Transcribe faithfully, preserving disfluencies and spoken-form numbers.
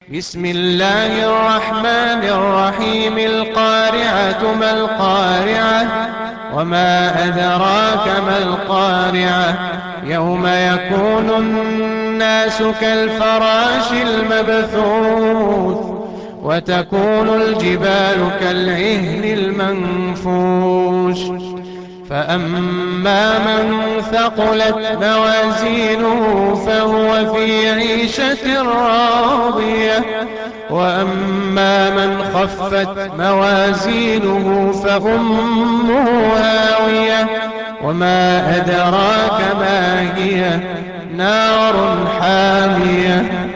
بسم الله الرحمن الرحيم. القارعة ما القارعة وما أدراك ما القارعة يوم يكون الناس كالفراش المبثوث وتكون الجبال كالعهن المنفوش فأما من ثقلت موازينه فهو في عيشة راضية وأما من خفت موازينه فأمه هاوية وما أدراك ما هي نار حامية